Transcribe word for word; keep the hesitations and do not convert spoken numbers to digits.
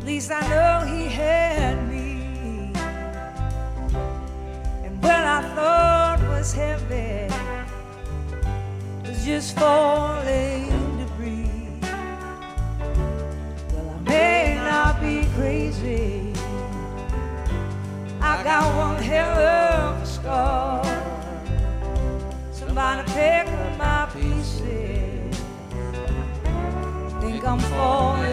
At least I know he had me. And what I thought was heavy was just falling debris. Well, I may not be crazy, I got one hell of a scar. Somebody pick up my pieces, think I'm falling